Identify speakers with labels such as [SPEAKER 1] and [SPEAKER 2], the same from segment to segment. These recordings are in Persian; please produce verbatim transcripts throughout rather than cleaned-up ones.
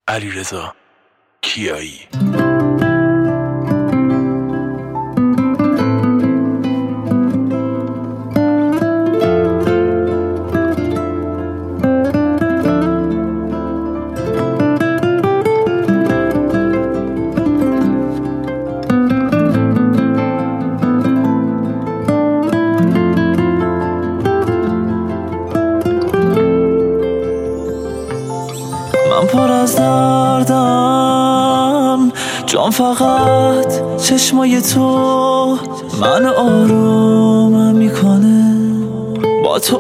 [SPEAKER 1] علیرضا کیایی.
[SPEAKER 2] من پر از دردم، جام فقط چشمای تو من آرومم میکنه. با تو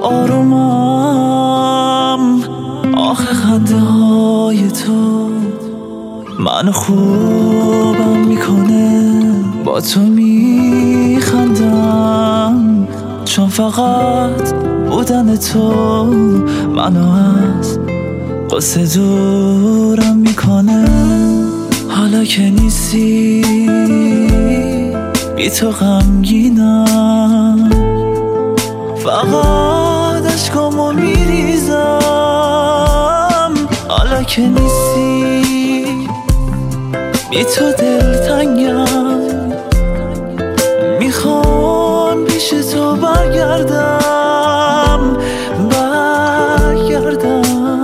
[SPEAKER 2] آرومم، آخه خنده های تو من خوبم میکنه. با تو میخندم چون فقط بودن تو منو از قصه دورم میکنه. حالا که نیستی بی تو غمگینم، فقط اشکامو میریزم. حالا که نیستی بی تو دلتنگم، میخوام پیش تو برگردم برگردم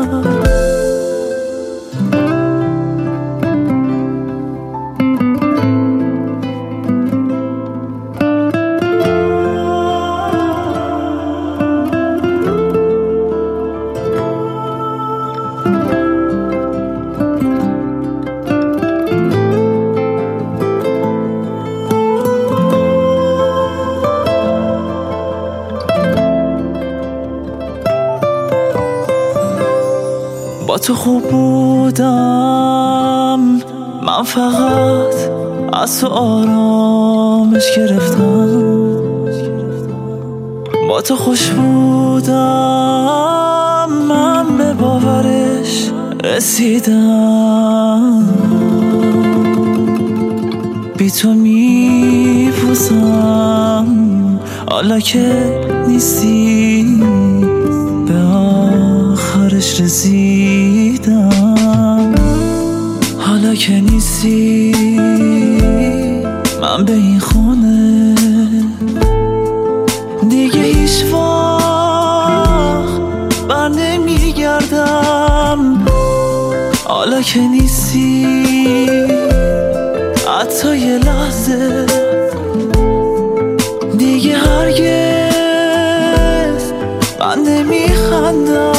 [SPEAKER 2] با تو خوب بودم، من فقط از تو آرامش گرفتم. با تو خوش بودم، من به باورش رسیدم. بی تو میپوسم، حالا که نیستی به آخرش رسیدم. حالا که نیستی من به این خونه دیگه هیچ وقت بر نمیگردم. حالا که نیستی حتی یه لحظه دیگه هرگز من نمیخندم.